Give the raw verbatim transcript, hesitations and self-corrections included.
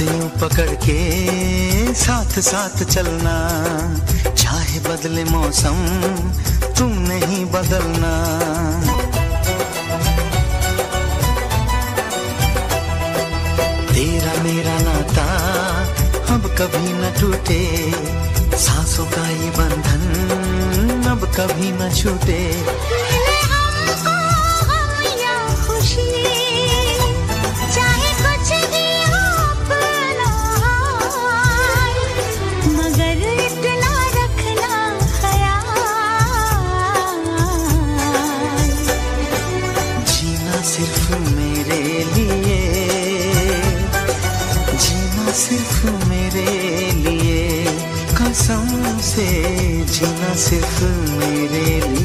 यूं पकड़ के साथ साथ चलना, चाहे बदले मौसम तुम नहीं बदलना। तेरा मेरा नाता अब कभी न टूटे, सांसों का ये बंधन अब कभी न छूटे। सिर्फ मेरे लिए, जीना सिर्फ मेरे लिए, कसम से जीना सिर्फ मेरे लिए।